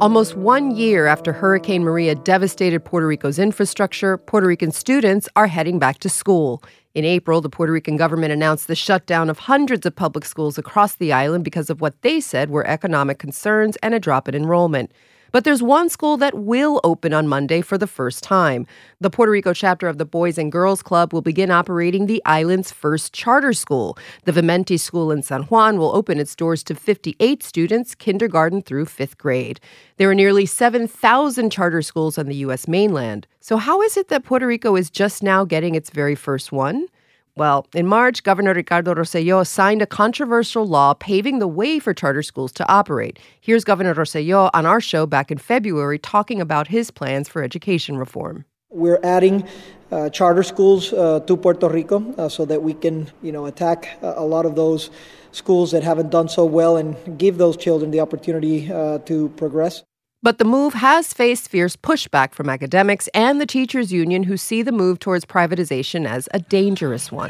Almost 1 year after Hurricane Maria devastated Puerto Rico's infrastructure, Puerto Rican students are heading back to school. In April, the Puerto Rican government announced the shutdown of hundreds of public schools across the island because of what they said were economic concerns and a drop in enrollment. But there's one school that will open on Monday for the first time. The Puerto Rico chapter of the Boys and Girls Club will begin operating the island's first charter school. The Vimenti School in San Juan will open its doors to 58 students, kindergarten through fifth grade. There are nearly 7,000 charter schools on the U.S. mainland. So how is it that Puerto Rico is just now getting its very first one? Well, in March, Governor Ricardo Rosselló signed a controversial law paving the way for charter schools to operate. Here's Governor Rosselló on our show back in February talking about his plans for education reform. We're adding charter schools to Puerto Rico so that we can, attack a lot of those schools that haven't done so well and give those children the opportunity to progress. But the move has faced fierce pushback from academics and the teachers' union, who see the move towards privatization as a dangerous one.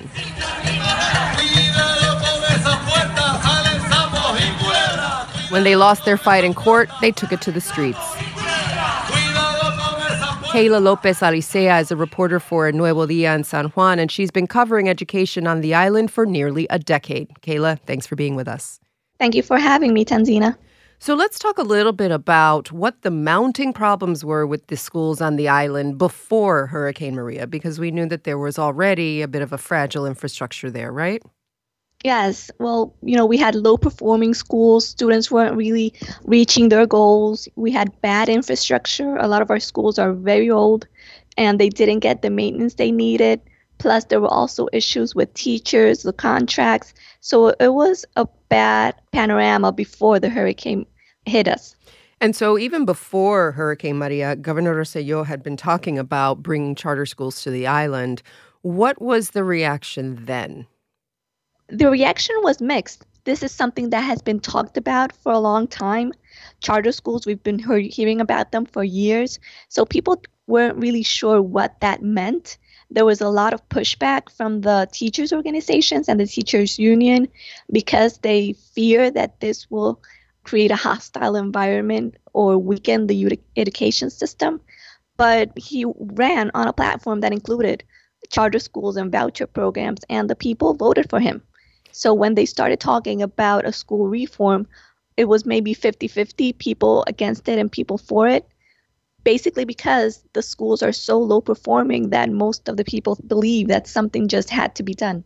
When they lost their fight in court, they took it to the streets. Kayla Lopez Alicea is a reporter for Nuevo Dia in San Juan, and she's been covering education on the island for nearly a decade. Kayla, thanks for being with us. Thank you for having me, Tanzina. So let's talk a little bit about what the mounting problems were with the schools on the island before Hurricane Maria, because we knew that there was already a bit of a fragile infrastructure there, right? Yes. Well, we had low-performing schools. Students weren't really reaching their goals. We had bad infrastructure. A lot of our schools are very old, and they didn't get the maintenance they needed. Plus, there were also issues with teachers, the contracts. So it was a bad panorama before the hurricane hit us. And so even before Hurricane Maria, Governor Rosselló had been talking about bringing charter schools to the island. What was the reaction then? The reaction was mixed. This is something that has been talked about for a long time. Charter schools, we've been hearing about them for years. So people weren't really sure what that meant. There was a lot of pushback from the teachers' organizations and the teachers' union because they fear that this will create a hostile environment or weaken the education system. But he ran on a platform that included charter schools and voucher programs, and the people voted for him. So when they started talking about a school reform, it was maybe 50-50, people against it and people for it, basically because the schools are so low performing that most of the people believe that something just had to be done.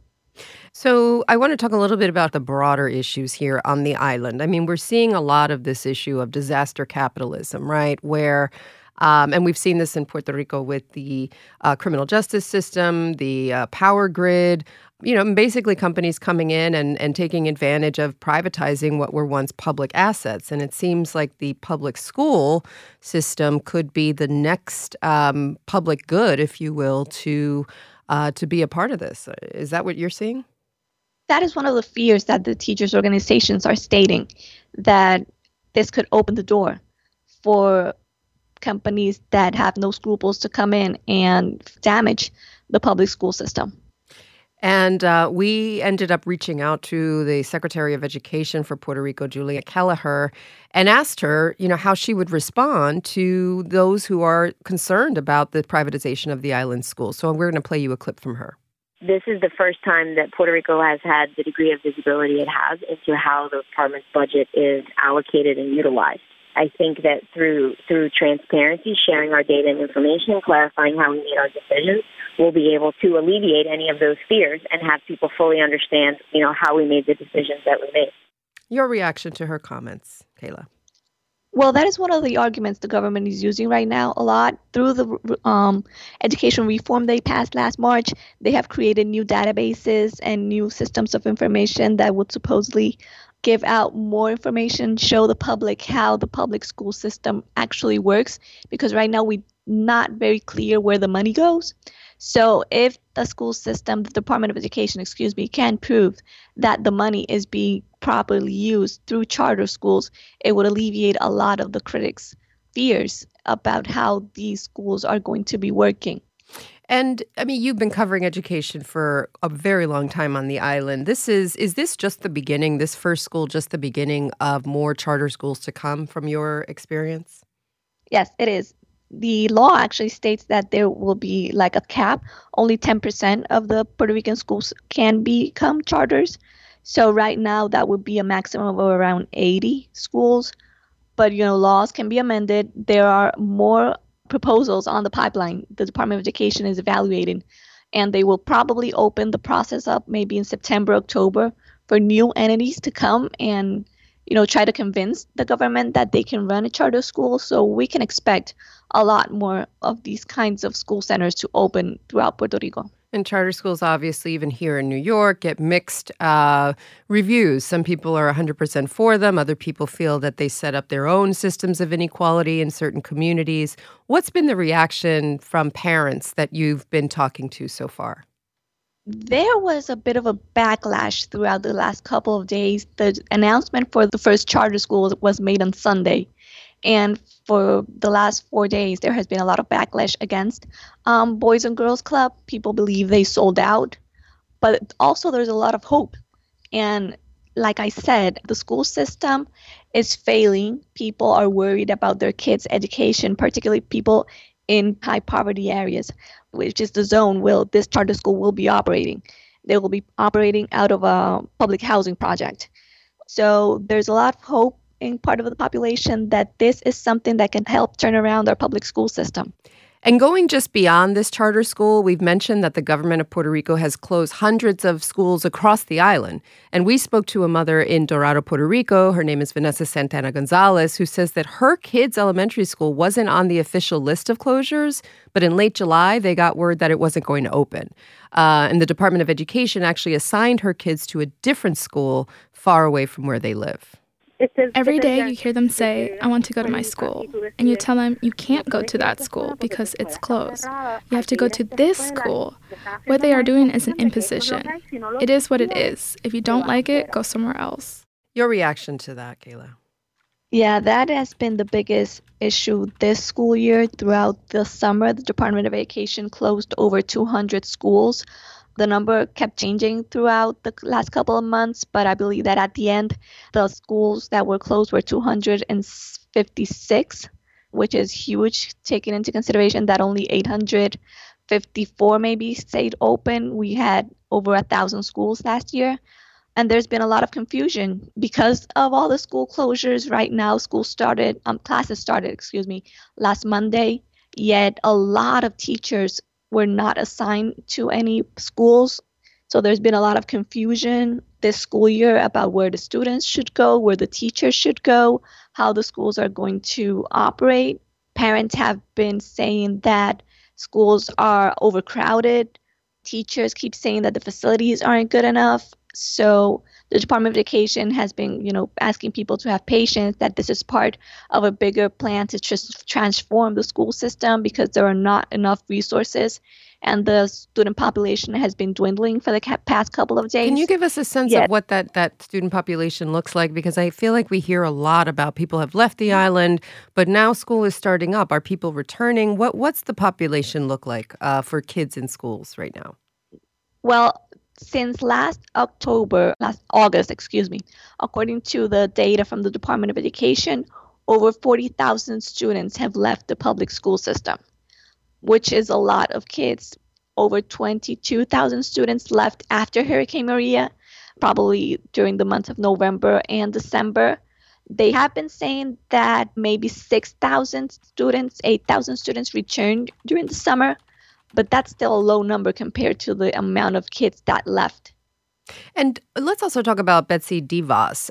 So I want to talk a little bit about the broader issues here on the island. I mean, we're seeing a lot of this issue of disaster capitalism, right, where and we've seen this in Puerto Rico with the criminal justice system, the power grid, basically companies coming in and taking advantage of privatizing what were once public assets. And it seems like the public school system could be the next public good, if you will, to be a part of this. Is that what you're seeing? That is one of the fears that the teachers' organizations are stating, that this could open the door for companies that have no scruples to come in and damage the public school system. And we ended up reaching out to the Secretary of Education for Puerto Rico, Julia Kelleher, and asked her, how she would respond to those who are concerned about the privatization of the island schools. So we're going to play you a clip from her. This is the first time that Puerto Rico has had the degree of visibility it has into how the department's budget is allocated and utilized. I think that through transparency, sharing our data and information, clarifying how we made our decisions, we'll be able to alleviate any of those fears and have people fully understand, how we made the decisions that we made. Your reaction to her comments, Kayla? Well, that is one of the arguments the government is using right now a lot. Through the education reform they passed last March, they have created new databases and new systems of information that would supposedly give out more information, show the public how the public school system actually works, because right now we're not very clear where the money goes. So if the school system, the Department of Education, can prove that the money is being properly used through charter schools, it would alleviate a lot of the critics' fears about how these schools are going to be working. And I mean, you've been covering education for a very long time on the island. Is this just the beginning, this first school, just the beginning of more charter schools to come from your experience? Yes, it is. The law actually states that there will be like a cap. Only 10% of the Puerto Rican schools can become charters. So right now that would be a maximum of around 80 schools. But, laws can be amended. There are more proposals on the pipeline the Department of Education is evaluating, and they will probably open the process up maybe in September, October for new entities to come and try to convince the government that they can run a charter school. So we can expect a lot more of these kinds of school centers to open throughout Puerto Rico. And charter schools, obviously, even here in New York, get mixed reviews. Some people are 100% for them. Other people feel that they set up their own systems of inequality in certain communities. What's been the reaction from parents that you've been talking to so far? There was a bit of a backlash throughout the last couple of days. The announcement for the first charter school was made on Sunday. And for the last 4 days, there has been a lot of backlash against Boys and Girls Club. People believe they sold out. But also there's a lot of hope. And like I said, the school system is failing. People are worried about their kids' education, particularly people in high poverty areas, which is the zone where this charter school will be operating. They will be operating out of a public housing project. So there's a lot of hope in part of the population that this is something that can help turn around our public school system. And going just beyond this charter school, we've mentioned that the government of Puerto Rico has closed hundreds of schools across the island. And we spoke to a mother in Dorado, Puerto Rico. Her name is Vanessa Santana Gonzalez, who says that her kid's elementary school wasn't on the official list of closures, but in late July, they got word that it wasn't going to open. And the Department of Education actually assigned her kids to a different school far away from where they live. Every day you hear them say, "I want to go to my school." And you tell them you can't go to that school because it's closed. You have to go to this school. What they are doing is an imposition. It is what it is. If you don't like it, go somewhere else. Your reaction to that, Kayla? Yeah, that has been the biggest issue this school year. Throughout the summer, the Department of Education closed over 200 schools. The number kept changing throughout the last couple of months, but I believe that at the end, the schools that were closed were 256, which is huge, taking into consideration that only 854 maybe stayed open. We had over 1,000 schools last year. And there's been a lot of confusion because of all the school closures. Right now, classes started, last Monday. Yet a lot of teachers were not assigned to any schools. So there's been a lot of confusion this school year about where the students should go, where the teachers should go, how the schools are going to operate. Parents have been saying that schools are overcrowded. Teachers keep saying that the facilities aren't good enough. So the Department of Education has been, asking people to have patience, that this is part of a bigger plan to just transform the school system because there are not enough resources and the student population has been dwindling for the past couple of days. Can you give us a sense of what that student population looks like? Because I feel like we hear a lot about people have left the island, but now school is starting up. Are people returning? What's the population look like for kids in schools right now? Well, since last August, according to the data from the Department of Education, over 40,000 students have left the public school system, which is a lot of kids. Over 22,000 students left after Hurricane Maria, probably during the month of November and December. They have been saying that maybe 8,000 students returned during the summer. But that's still a low number compared to the amount of kids that left. And let's also talk about Betsy Divas.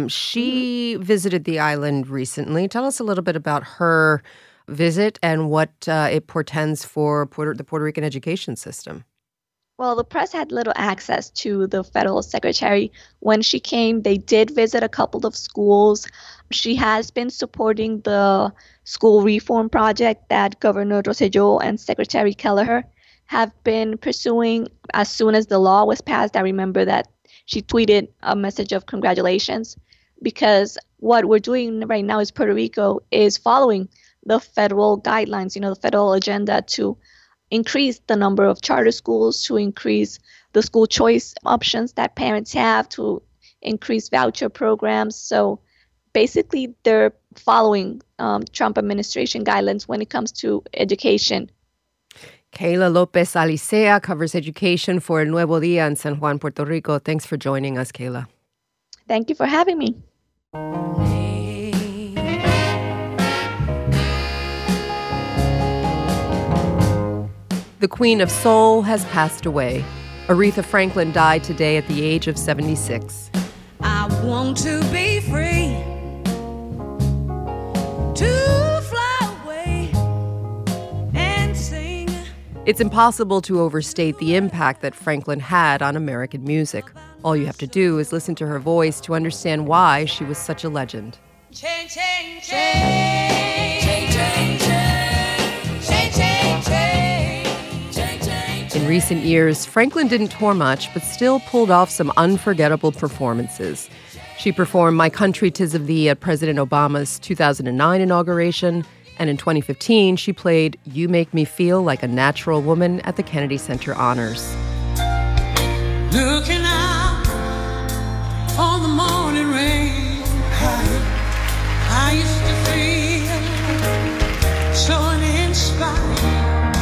She visited the island recently. Tell us a little bit about her visit and what it portends for the Puerto Rican education system. Well, the press had little access to the federal secretary. When she came, they did visit a couple of schools. She has been supporting the school reform project that Governor Rosselló and Secretary Kelleher have been pursuing. As soon as the law was passed, I remember that she tweeted a message of congratulations, because what we're doing right now is Puerto Rico is following the federal guidelines, the federal agenda to increase the number of charter schools, to increase the school choice options that parents have, to increase voucher programs. So basically, they're following Trump administration guidelines when it comes to education. Kayla Lopez Alicea covers education for El Nuevo Dia in San Juan, Puerto Rico. Thanks for joining us, Kayla. Thank you for having me. The Queen of Soul has passed away. Aretha Franklin died today at the age of 76. I want to be free to fly away and sing. It's impossible to overstate the impact that Franklin had on American music. All you have to do is listen to her voice to understand why she was such a legend. Change, change, change, change, change, change, change, change. In recent years, Franklin didn't tour much, but still pulled off some unforgettable performances. She performed My Country 'Tis of Thee at President Obama's 2009 inauguration, and in 2015, she played You Make Me Feel Like a Natural Woman at the Kennedy Center Honors. Looking out on the morning rain, I used to feel so uninspired.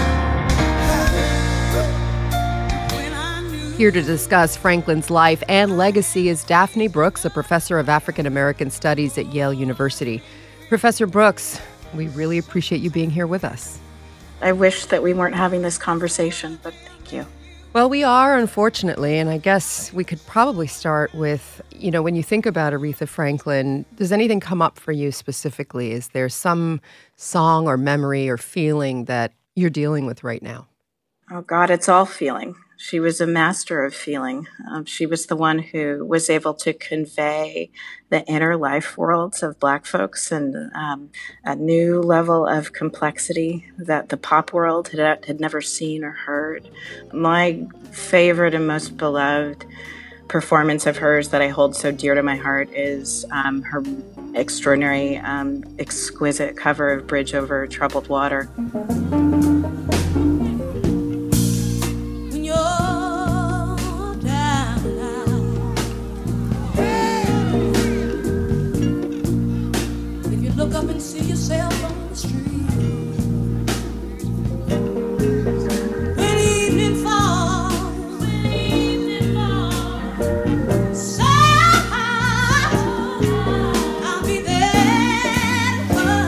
Here to discuss Franklin's life and legacy is Daphne Brooks, a professor of African American Studies at Yale University. Professor Brooks, we really appreciate you being here with us. I wish that we weren't having this conversation, but thank you. Well, we are, unfortunately, and I guess we could probably start with, when you think about Aretha Franklin, does anything come up for you specifically? Is there some song or memory or feeling that you're dealing with right now? Oh, God, it's all feeling. She was a master of feeling. She was the one who was able to convey the inner life worlds of Black folks and a new level of complexity that the pop world had never seen or heard. My favorite and most beloved performance of hers that I hold so dear to my heart is her extraordinary, exquisite cover of Bridge Over Troubled Water. Look up and see yourself on the street. When evening falls, so I'll be there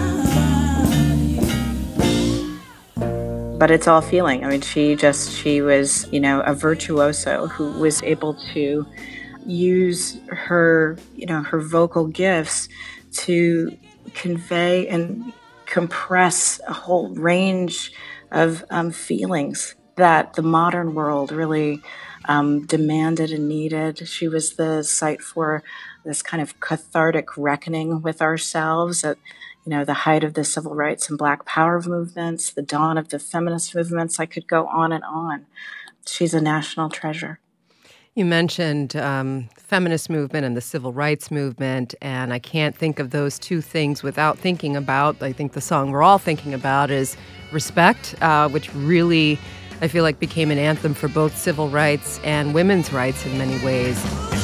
for you. But it's all feeling. I mean, she was, a virtuoso who was able to use her, her vocal gifts to convey and compress a whole range of feelings that the modern world really demanded and needed. She was the site for this kind of cathartic reckoning with ourselves at, the height of the civil rights and Black power movements, the dawn of the feminist movements. I could go on and on. She's a national treasure. You mentioned feminist movement and the civil rights movement, and I can't think of those two things without thinking about, I think the song we're all thinking about is Respect, which really, I feel like, became an anthem for both civil rights and women's rights in many ways.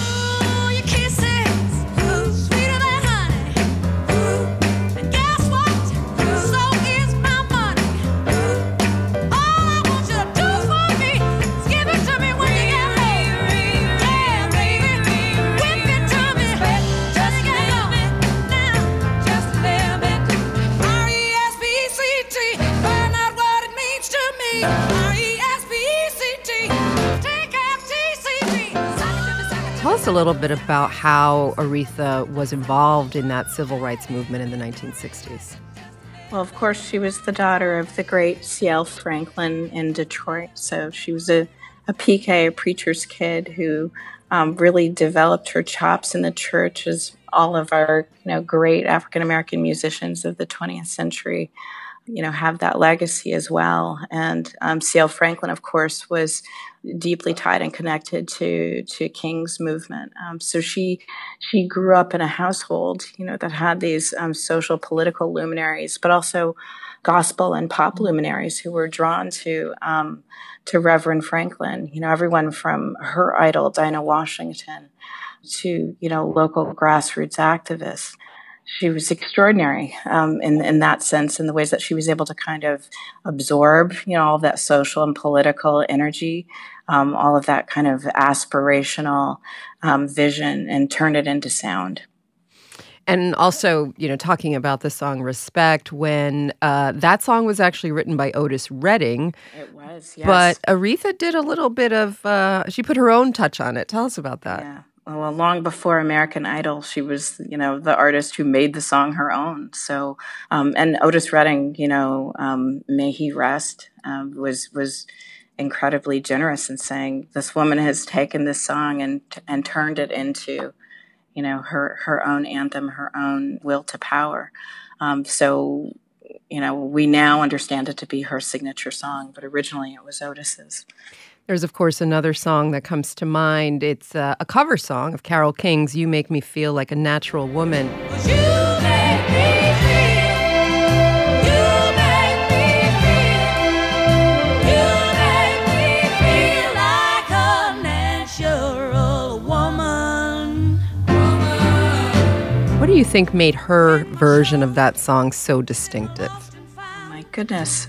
Tell us a little bit about how Aretha was involved in that civil rights movement in the 1960s. Well, of course, she was the daughter of the great C.L. Franklin in Detroit. So she was a PK, a preacher's kid, who really developed her chops in the church, as all of our great African-American musicians of the 20th century have that legacy as well. And C.L. Franklin, of course, was deeply tied and connected to King's movement. So she grew up in a household, that had these social political luminaries, but also gospel and pop luminaries who were drawn to Reverend Franklin. Everyone from her idol, Dinah Washington, to local grassroots activists. She was extraordinary in that sense, in the ways that she was able to kind of absorb, all that social and political energy, all of that kind of aspirational vision, and turn it into sound. And also, talking about the song Respect, when that song was actually written by Otis Redding. It was, yes. But Aretha did a little bit of, she put her own touch on it. Tell us about that. Yeah. Well, long before American Idol, she was, the artist who made the song her own. So, and Otis Redding, may he rest, was incredibly generous in saying, this woman has taken this song and turned it into, her own anthem, her own will to power. So, we now understand it to be her signature song, but originally it was Otis's. There's, of course, another song that comes to mind. It's a cover song of Carole King's You Make Me Feel Like a Natural Woman. You make me feel, you make me feel, you make me feel like a natural woman. What do you think made her version of that song so distinctive? Oh, my goodness.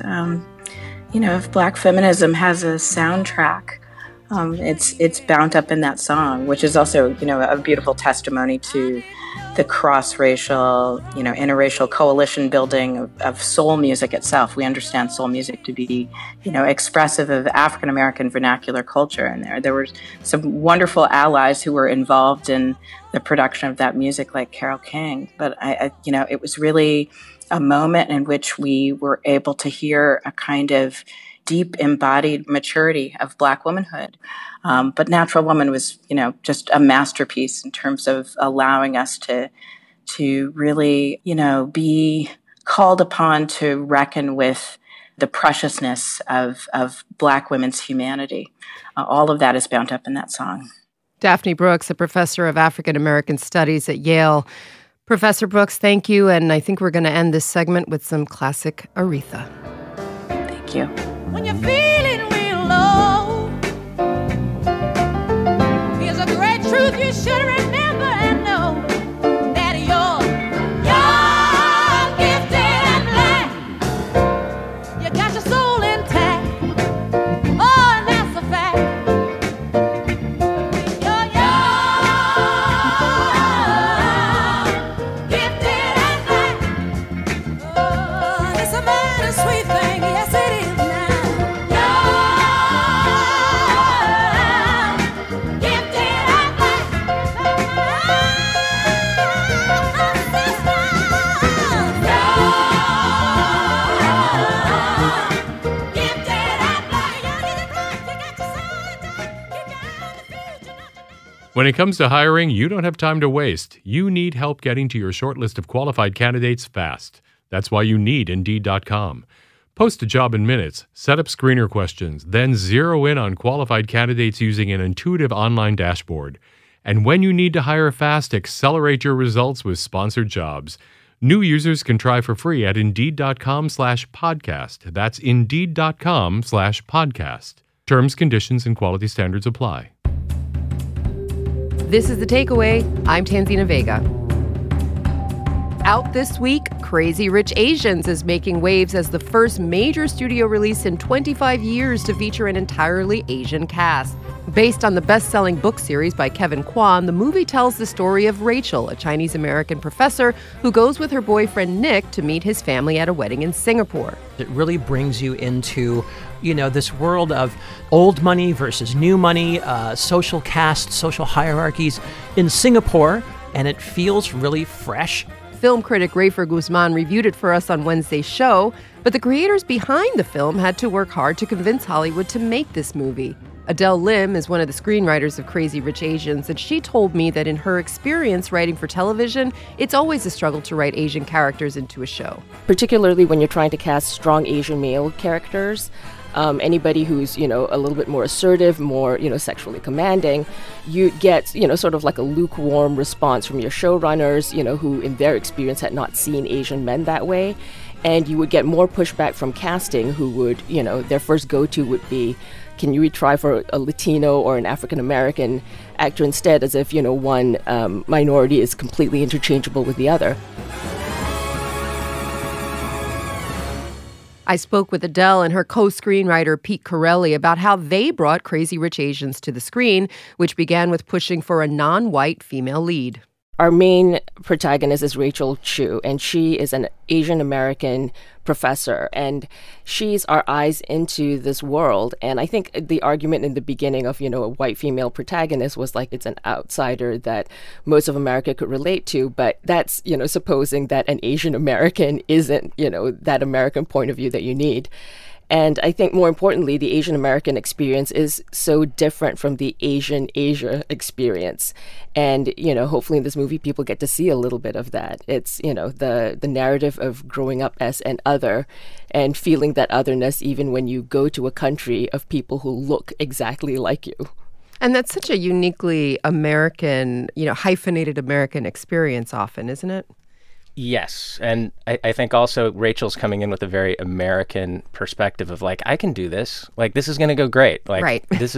If Black feminism has a soundtrack, it's bound up in that song, which is also, a beautiful testimony to the cross-racial, interracial coalition building of soul music itself. We understand soul music to be, expressive of African-American vernacular culture. And there were some wonderful allies who were involved in the production of that music, like Carole King. But it was really a moment in which we were able to hear a kind of deep embodied maturity of Black womanhood. But Natural Woman was, just a masterpiece in terms of allowing us to really, be called upon to reckon with the preciousness of Black women's humanity. All of that is bound up in that song. Daphne Brooks, a professor of African American Studies at Yale. Professor Brooks, thank you. And I think we're going to end this segment with some classic Aretha. Thank you. When you're feeling real low, here's a great truth you should remember and know, that you're young, gifted, and black. You got your soul intact. Oh, and that's a fact. You're young, gifted, and black. Oh, it's a mighty sweet thing. Yes, it is. When it comes to hiring, you don't have time to waste. You need help getting to your short list of qualified candidates fast. That's why you need Indeed.com. Post a job in minutes, set up screener questions, then zero in on qualified candidates using an intuitive online dashboard. And when you need to hire fast, accelerate your results with sponsored jobs. New users can try for free at Indeed.com/podcast. That's Indeed.com/podcast. Terms, conditions, and quality standards apply. This is The Takeaway. I'm Tanzina Vega. Out this week, Crazy Rich Asians is making waves as the first major studio release in 25 years to feature an entirely Asian cast. Based on the best-selling book series by Kevin Kwan, the movie tells the story of Rachel, a Chinese-American professor who goes with her boyfriend Nick to meet his family at a wedding in Singapore. It really brings you into, this world of old money versus new money, social castes, social hierarchies in Singapore, and it feels really fresh. Film critic Rafer Guzman reviewed it for us on Wednesday's show, but the creators behind the film had to work hard to convince Hollywood to make this movie. Adele Lim is one of the screenwriters of Crazy Rich Asians, and she told me that in her experience writing for television, it's always a struggle to write Asian characters into a show. Particularly when you're trying to cast strong Asian male characters. Anybody who's, a little bit more assertive, more, sexually commanding, you get, sort of like a lukewarm response from your showrunners, who in their experience had not seen Asian men that way. And you would get more pushback from casting who would, their first go-to would be, can you retry for a Latino or an African-American actor instead, as if, one minority is completely interchangeable with the other. I spoke with Adele and her co-screenwriter Pete Corelli about how they brought Crazy Rich Asians to the screen, which began with pushing for a non-white female lead. Our main protagonist is Rachel Chu, and she is an Asian American professor, and she's our eyes into this world. And I think the argument in the beginning of, a white female protagonist was like it's an outsider that most of America could relate to, but that's, supposing that an Asian American isn't, that American point of view that you need. And I think more importantly, the Asian American experience is so different from the Asian Asia experience. And, hopefully in this movie, people get to see a little bit of that. It's, the narrative of growing up as an other and feeling that otherness even when you go to a country of people who look exactly like you. And that's such a uniquely American, hyphenated American experience often, isn't it? Yes. And I think also Rachel's coming in with a very American perspective of like, I can do this. Like, this is going to go great. Like, right. this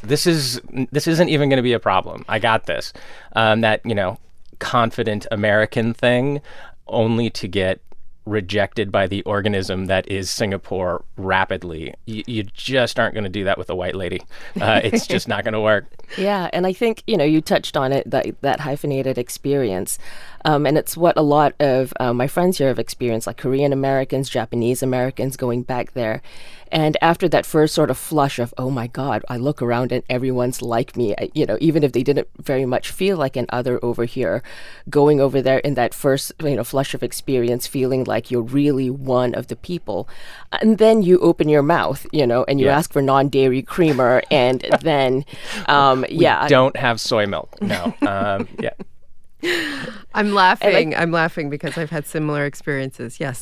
isn't even going to be a problem. I got this. That, confident American thing, only to get rejected by the organism that is Singapore rapidly. You just aren't going to do that with a white lady. It's just not going to work. Yeah, and I think, you touched on it, that hyphenated experience. And it's what a lot of my friends here have experienced, like Korean Americans, Japanese Americans going back there. And after that first sort of flush of, oh my God, I look around and everyone's like me, even if they didn't very much feel like an other over here, going over there in that first, flush of experience, feeling like you're really one of the people. And then you open your mouth, and you ask for non-dairy creamer, and then, we don't have soy milk. No. Yeah. I'm laughing because I've had similar experiences. Yes.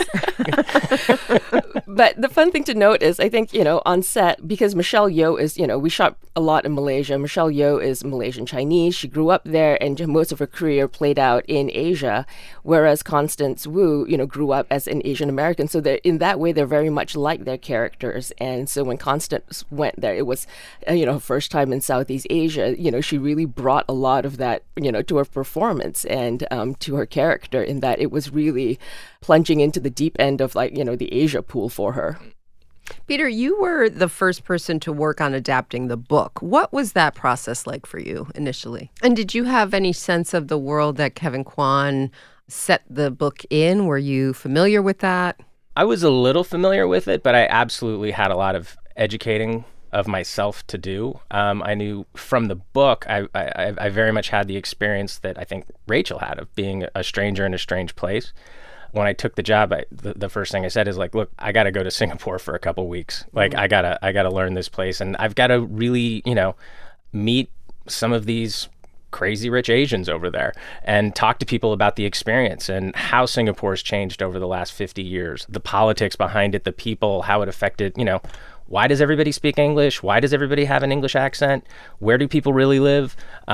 But the fun thing to note is, I think, on set, because Michelle Yeoh is, we shot a lot in Malaysia. Michelle Yeoh is Malaysian Chinese. She grew up there and most of her career played out in Asia, whereas Constance Wu, grew up as an Asian American. So in that way, they're very much like their characters. And so when Constance went there, it was, her first time in Southeast Asia. She really brought a lot of that, to her performance and to her character, in that it was really plunging into the deep end of the Asia pool for her. Peter, you were the first person to work on adapting the book. What was that process like for you initially? And did you have any sense of the world that Kevin Kwan set the book in? Were you familiar with that? I was a little familiar with it, but I absolutely had a lot of educating of myself to do. I knew from the book, I very much had the experience that I think Rachel had of being a stranger in a strange place. When I took the job, the first thing I said is like, look, I got to go to Singapore for a couple weeks. Like, I gotta learn this place, and I've got to really, meet some of these crazy rich Asians over there and talk to people about the experience and how Singapore's changed over the last 50 years, the politics behind it, the people, how it affected, why does everybody speak English? Why does everybody have an English accent? Where do people really live?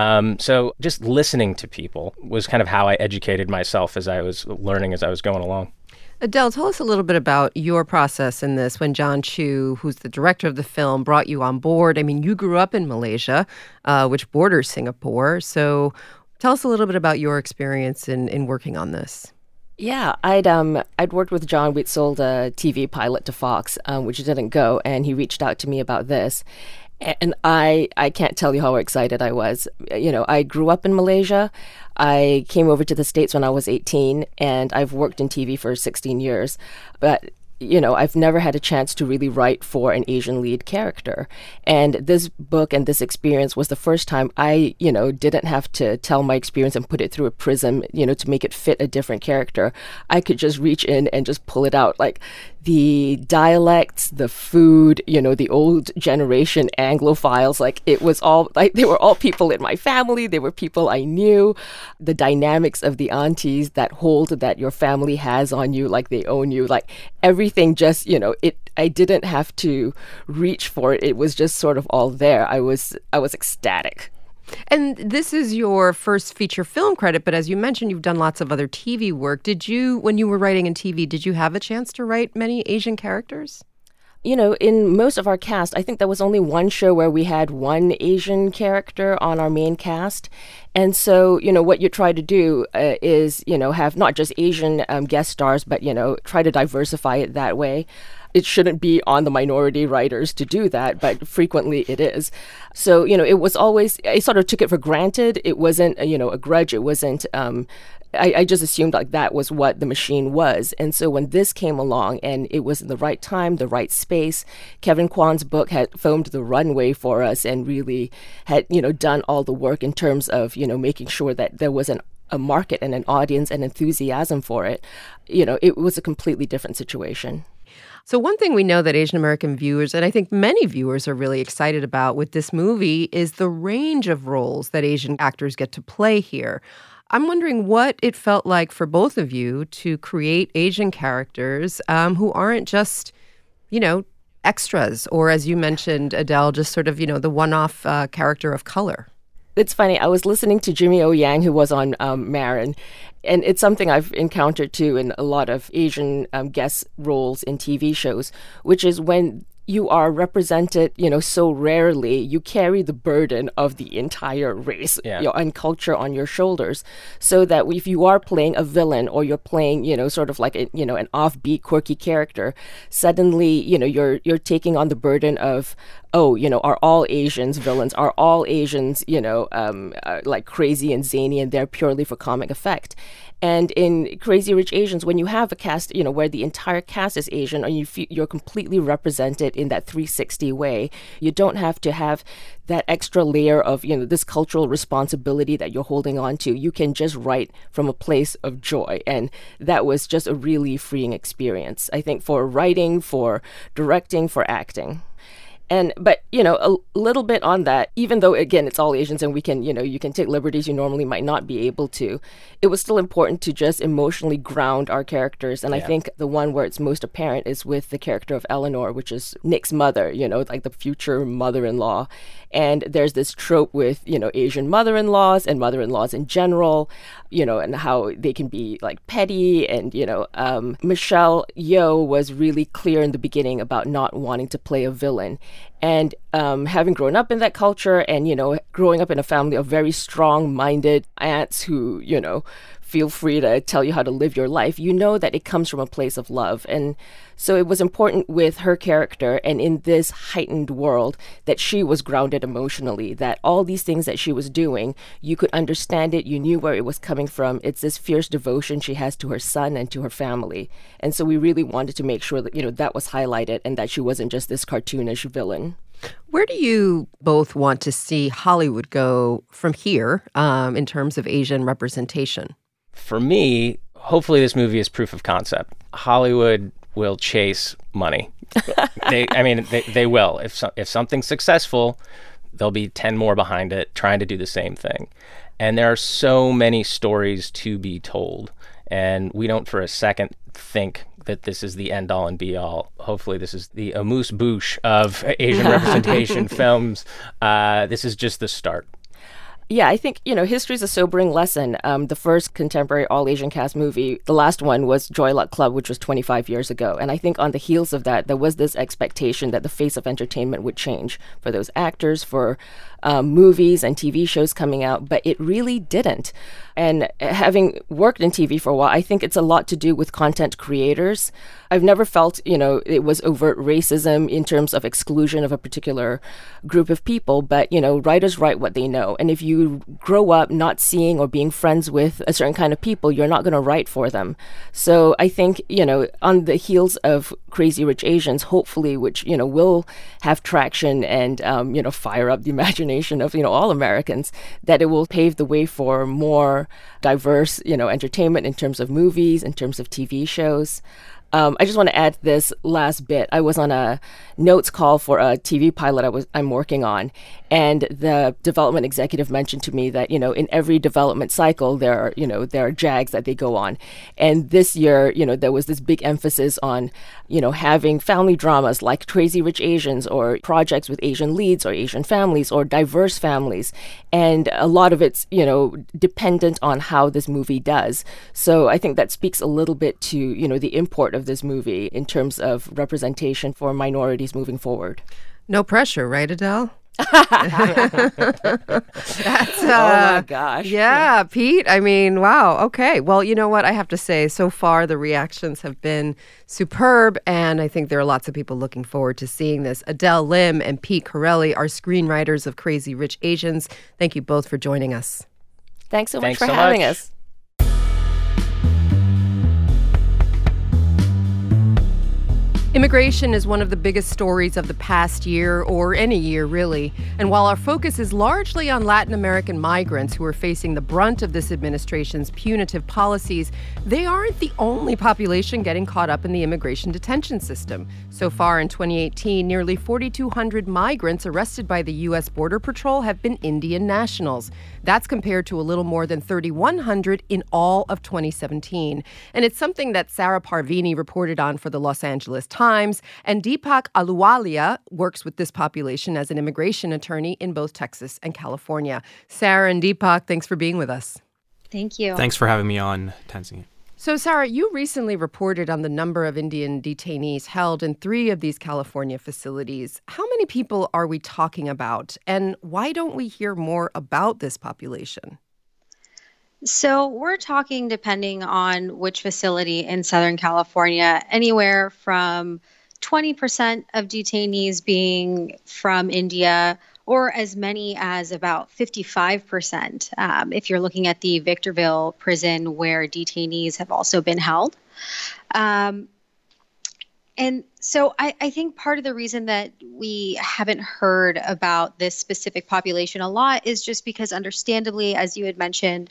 So just listening to people was kind of how I educated myself as I was learning as I was going along. Adele, tell us a little bit about your process in this when John Chu, who's the director of the film, brought you on board. I mean, you grew up in Malaysia, which borders Singapore. So tell us a little bit about your experience in working on this. Yeah, I'd worked with John. We'd sold a TV pilot to Fox, which didn't go, and he reached out to me about this. And I can't tell you how excited I was. I grew up in Malaysia. I came over to the States when I was 18, and I've worked in TV for 16 years. But I've never had a chance to really write for an Asian lead character. And this book and this experience was the first time I, didn't have to tell my experience and put it through a prism, to make it fit a different character. I could just reach in and just pull it out. Like, the dialects, the food, the old generation Anglophiles, like it was all, like they were all people in my family. They were people I knew. The dynamics of the aunties, that hold that your family has on you, like they own you, like everything just, I didn't have to reach for it. It was just sort of all there. I was ecstatic. And this is your first feature film credit, but as you mentioned, you've done lots of other TV work. Did you, when you were writing in TV, did you have a chance to write many Asian characters? In most of our cast, I think there was only one show where we had one Asian character on our main cast. And so, what you try to do is, have not just Asian guest stars, but, try to diversify it that way. It shouldn't be on the minority writers to do that, but frequently it is. So, it was always, I sort of took it for granted. It wasn't, a grudge. It wasn't, I just assumed like that was what the machine was. And so when this came along and it was in the right time, the right space, Kevin Kwan's book had foamed the runway for us and really had, done all the work in terms of, making sure that there was a market and an audience and enthusiasm for it. It was a completely different situation. So one thing we know that Asian American viewers, and I think many viewers are really excited about with this movie, is the range of roles that Asian actors get to play here. I'm wondering what it felt like for both of you to create Asian characters who aren't just, extras, or as you mentioned, Adele, just sort of, the one-off character of color. It's funny. I was listening to Jimmy O. Yang, who was on Marin, and it's something I've encountered too in a lot of Asian guest roles in TV shows, which is when you are represented, so rarely, you carry the burden of the entire race and culture on your shoulders. So that if you are playing a villain or you're playing, sort of like an offbeat, quirky character, suddenly, you're taking on the burden of, are all Asians villains? Are all Asians, like crazy and zany and they're purely for comic effect? And in Crazy Rich Asians, when you have a cast, where the entire cast is Asian and you're completely represented in that 360 way, you don't have to have that extra layer of, this cultural responsibility that you're holding on to. You can just write from a place of joy. And that was just a really freeing experience, I think, for writing, for directing, for acting. But a little bit on that, even though, again, it's all Asians and we can, you can take liberties you normally might not be able to, it was still important to just emotionally ground our characters. And I think the one where it's most apparent is with the character of Eleanor, which is Nick's mother, like the future mother-in-law. And there's this trope with, Asian mother-in-laws and mother-in-laws in general, and how they can be like petty. And, Michelle Yeoh was really clear in the beginning about not wanting to play a villain. And having grown up in that culture and, growing up in a family of very strong-minded aunts who, feel free to tell you how to live your life, that it comes from a place of love. And so it was important with her character and in this heightened world that she was grounded emotionally, that all these things that she was doing, you could understand it, you knew where it was coming from. It's this fierce devotion she has to her son and to her family. And so we really wanted to make sure that, that was highlighted and that she wasn't just this cartoonish villain. Where do you both want to see Hollywood go from here in terms of Asian representation? For me, hopefully this movie is proof of concept. Hollywood will chase money. They will. If something's successful, there'll be 10 more behind it trying to do the same thing. And there are so many stories to be told. And we don't for a second think that this is the end-all and be-all. Hopefully this is the amuse-bouche of Asian representation films. This is just the start. Yeah, I think, history is a sobering lesson. The first contemporary all-Asian cast movie, the last one was Joy Luck Club, which was 25 years ago. And I think on the heels of that, there was this expectation that the face of entertainment would change for those actors, for movies and TV shows coming out, but it really didn't. And having worked in TV for a while, I think it's a lot to do with content creators. I've never felt, it was overt racism in terms of exclusion of a particular group of people, but, writers write what they know. And if you grow up not seeing or being friends with a certain kind of people, you're not going to write for them. So I think, on the heels of Crazy Rich Asians, hopefully, which, will have traction and, fire up the imagination of, all Americans, that it will pave the way for more diverse, entertainment in terms of movies, in terms of TV shows. I just want to add this last bit. I was on a notes call for a TV pilot I'm working on, and the development executive mentioned to me that, in every development cycle, there are JAGs that they go on. And this year, there was this big emphasis on, having family dramas like Crazy Rich Asians, or projects with Asian leads or Asian families or diverse families. And a lot of it's, dependent on how this movie does. So I think that speaks a little bit to, the import of this movie in terms of representation for minorities moving forward. No pressure, right, Adele? That's, oh my gosh. Yeah, Pete. I mean, wow. Okay. Well, you know what? I have to say, so far the reactions have been superb, and I think there are lots of people looking forward to seeing this. Adele Lim and Pete Corelli are screenwriters of Crazy Rich Asians. Thank you both for joining us. Thanks so much for having us. Immigration is one of the biggest stories of the past year, or any year, really. And while our focus is largely on Latin American migrants who are facing the brunt of this administration's punitive policies, they aren't the only population getting caught up in the immigration detention system. So far in 2018, nearly 4,200 migrants arrested by the U.S. Border Patrol have been Indian nationals. That's compared to a little more than 3,100 in all of 2017. And it's something that Sarah Parvini reported on for the Los Angeles Times, and Deepak Aluwalia works with this population as an immigration attorney in both Texas and California. Sarah and Deepak, thanks for being with us. Thank you. Thanks for having me on, Tanzania. So, Sarah, you recently reported on the number of Indian detainees held in 3 of these California facilities. How many people are we talking about, and why don't we hear more about this population? So we're talking, depending on which facility in Southern California, anywhere from 20% of detainees being from India, or as many as about 55%, if you're looking at the Victorville prison, where detainees have also been held. And so I think part of the reason that we haven't heard about this specific population a lot is just because, understandably, as you had mentioned,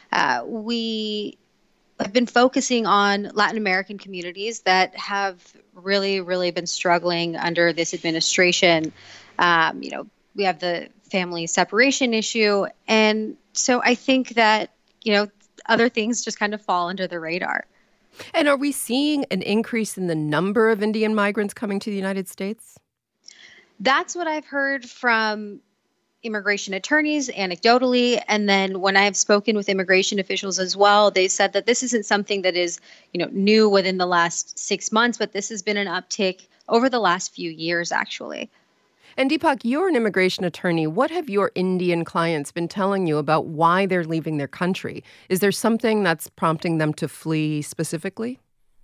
we have been focusing on Latin American communities that have really, really been struggling under this administration. We have the family separation issue. And so I think that, other things just kind of fall under the radar. And are we seeing an increase in the number of Indian migrants coming to the United States? That's what I've heard from immigration attorneys anecdotally. And then when I've spoken with immigration officials as well, they said that this isn't something that is, new within the last 6 months, but this has been an uptick over the last few years, actually. And Deepak, you're an immigration attorney. What have your Indian clients been telling you about why they're leaving their country? Is there something that's prompting them to flee specifically?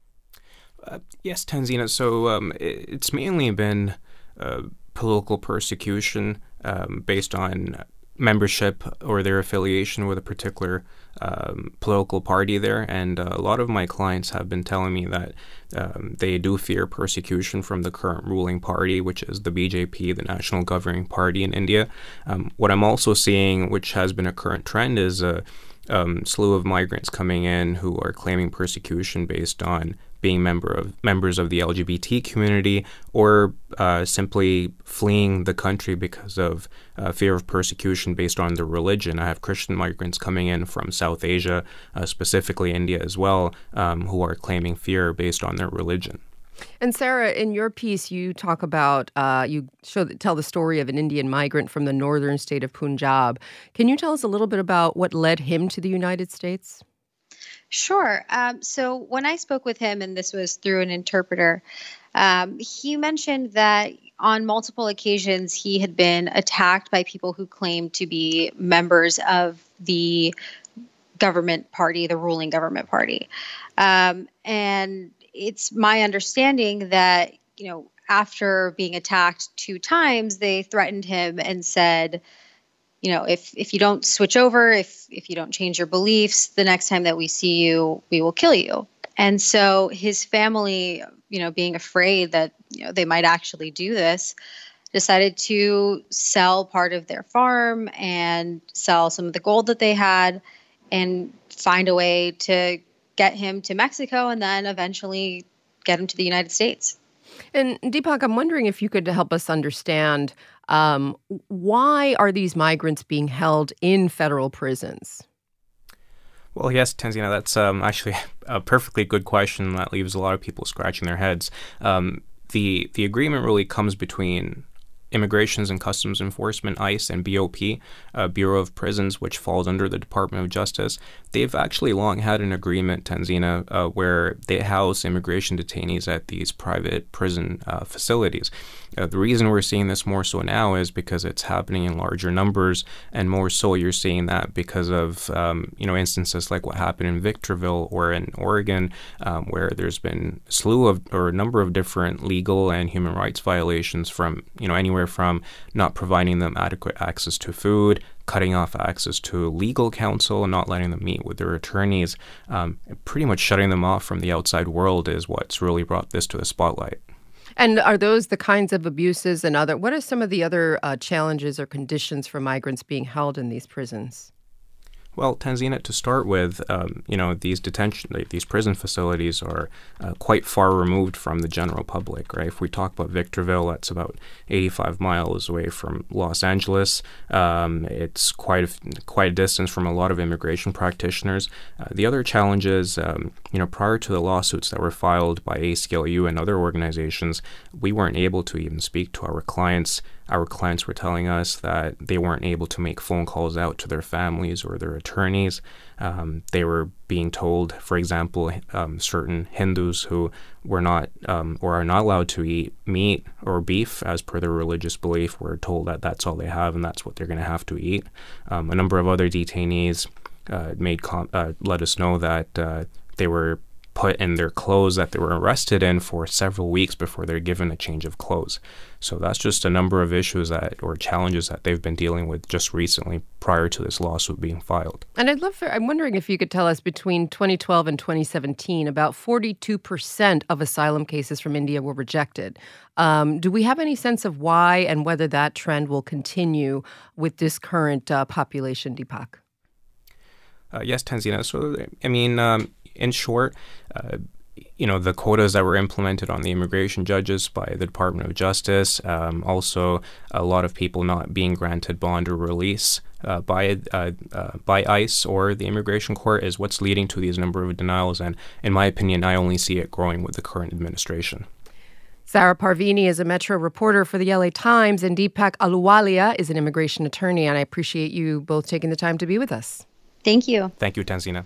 Yes, Tanzina. So it's mainly been political persecution based on membership or their affiliation with a particular political party there. And a lot of my clients have been telling me that they do fear persecution from the current ruling party, which is the BJP, the national governing party in India. What I'm also seeing, which has been a current trend, is a slew of migrants coming in who are claiming persecution based on being members of the LGBT community, or simply fleeing the country because of fear of persecution based on their religion. I have Christian migrants coming in from South Asia, specifically India as well, who are claiming fear based on their religion. And Sarah, in your piece, you talk about, tell the story of an Indian migrant from the northern state of Punjab. Can you tell us a little bit about what led him to the United States? Sure. So when I spoke with him, and this was through an interpreter, he mentioned that on multiple occasions he had been attacked by people who claimed to be members of the government party, the ruling government party. And it's my understanding that, after being attacked 2 times, they threatened him and said, if you don't switch over, if you don't change your beliefs, the next time that we see you, we will kill you. And so his family, being afraid that, they might actually do this, decided to sell part of their farm and sell some of the gold that they had and find a way to get him to Mexico and then eventually get them to the United States. And Deepak, I'm wondering if you could help us understand why are these migrants being held in federal prisons? Well, yes, Tanzina, that's actually a perfectly good question that leaves a lot of people scratching their heads. The agreement really comes between Immigrations and Customs Enforcement, ICE, and BOP, Bureau of Prisons, which falls under the Department of Justice. They've actually long had an agreement, Tanzina, where they house immigration detainees at these private prison facilities. The reason we're seeing this more so now is because it's happening in larger numbers, and more so you're seeing that because of instances like what happened in Victorville or in Oregon, where there's been a number of different legal and human rights violations from anywhere from not providing them adequate access to food, cutting off access to legal counsel, and not letting them meet with their attorneys, pretty much shutting them off from the outside world is what's really brought this to the spotlight. And are those the kinds of abuses and what are some of the other challenges or conditions for migrants being held in these prisons? Well, Tanzina, to start with, these prison facilities are quite far removed from the general public, right? If we talk about Victorville, that's about 85 miles away from Los Angeles. It's quite a distance from a lot of immigration practitioners. The other challenge is, prior to the lawsuits that were filed by ACLU and other organizations, we weren't able to even speak to our clients. Our clients were telling us that they weren't able to make phone calls out to their families or their attorneys. They were being told, for example, certain Hindus who were not or are not allowed to eat meat or beef as per their religious belief were told that that's all they have and that's what they're going to have to eat. A number of other detainees let us know that they were put in their clothes that they were arrested in for several weeks before they're given a change of clothes. So that's just a number of issues or challenges that they've been dealing with just recently prior to this lawsuit being filed. And I'm wondering if you could tell us, between 2012 and 2017, about 42% of asylum cases from India were rejected. Do we have any sense of why and whether that trend will continue with this current population, Deepak? Yes, Tanzina. So, in short, the quotas that were implemented on the immigration judges by the Department of Justice, also a lot of people not being granted bond or release by ICE or the immigration court is what's leading to these number of denials. And in my opinion, I only see it growing with the current administration. Sarah Parvini is a Metro reporter for the LA Times, and Deepak Ahluwalia is an immigration attorney. And I appreciate you both taking the time to be with us. Thank you. Thank you, Tanzina.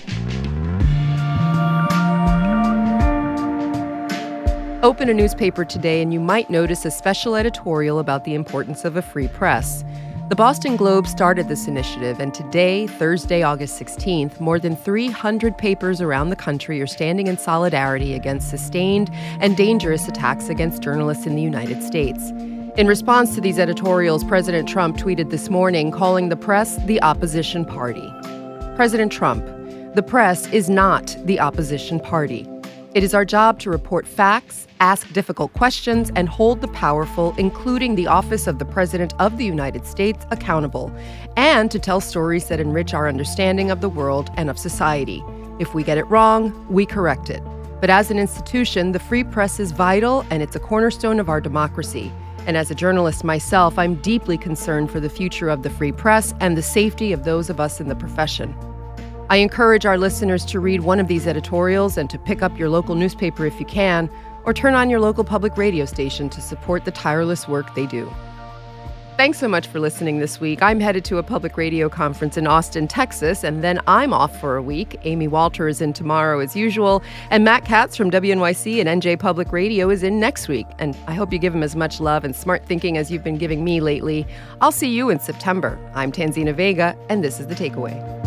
Open a newspaper today and you might notice a special editorial about the importance of a free press. The Boston Globe started this initiative, and today, Thursday, August 16th, more than 300 papers around the country are standing in solidarity against sustained and dangerous attacks against journalists in the United States. In response to these editorials, President Trump tweeted this morning, calling the press the opposition party. President Trump, the press is not the opposition party. It is our job to report facts, ask difficult questions, and hold the powerful, including the office of the President of the United States, accountable, and to tell stories that enrich our understanding of the world and of society. If we get it wrong, we correct it. But as an institution, the free press is vital, and it's a cornerstone of our democracy. And as a journalist myself, I'm deeply concerned for the future of the free press and the safety of those of us in the profession. I encourage our listeners to read one of these editorials and to pick up your local newspaper if you can, or turn on your local public radio station to support the tireless work they do. Thanks so much for listening this week. I'm headed to a public radio conference in Austin, Texas, and then I'm off for a week. Amy Walter is in tomorrow as usual, and Matt Katz from WNYC and NJ Public Radio is in next week. And I hope you give him as much love and smart thinking as you've been giving me lately. I'll see you in September. I'm Tanzina Vega, and this is The Takeaway.